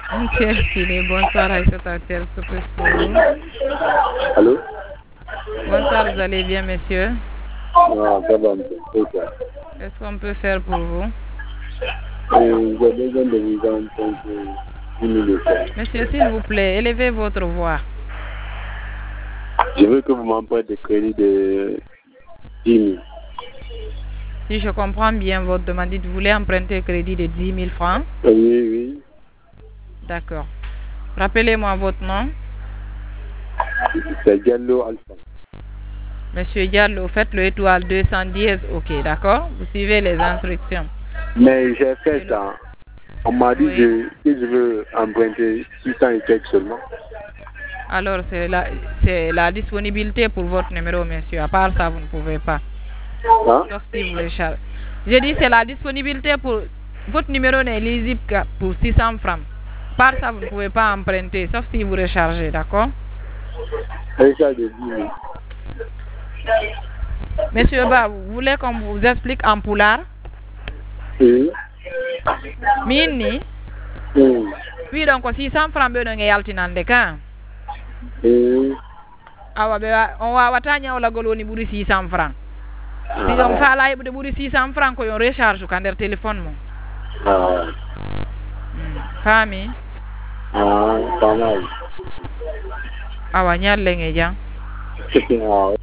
Monsieur Kine, bonsoir Aïssata Hotel, surprise pour vous. Allô? Bonsoir, vous allez bien, monsieur? Ah, ça va, c'est ça. Qu'est-ce qu'on peut faire pour vous? J'ai besoin de vous emprunter 10 000 euros. Monsieur, s'il vous plaît, élevez votre voix. Je veux que vous m'empruntiez des crédits de 10 000. Si je comprends bien votre demande, vous voulez emprunter un crédit de 10 000 francs? Oui, oui. D'accord. Rappelez-moi votre nom. C'est Diallo Alpha. Monsieur Diallo, faites le étoile 210, ok, d'accord? Vous suivez les instructions. Mais j'ai fait ça. On m'a dit Oui. que je veux emprunter 600 et quelques seulement. Alors, c'est la disponibilité pour votre numéro, monsieur. À part ça, vous ne pouvez pas. Hein? Sauf si vous rechargez. J'ai dit c'est la disponibilité pour... Votre numéro n'est lisible que pour 600 francs. Par ça, vous ne pouvez pas emprunter, sauf si vous rechargez, d'accord? Et ça de 10 000. Monsieur Ba, vous voulez qu'on vous explique en poulard? Oui. Mini? Oui. Oui, donc 600 francs, on est altinande, quand? Oui. On va watanya wala goloni buri 600 francs. Si on fait la de buri 600 francs, on recharge quand le téléphone. Ah. Fami? Ah, pas mal. Awa nyal lenge jang. Ah.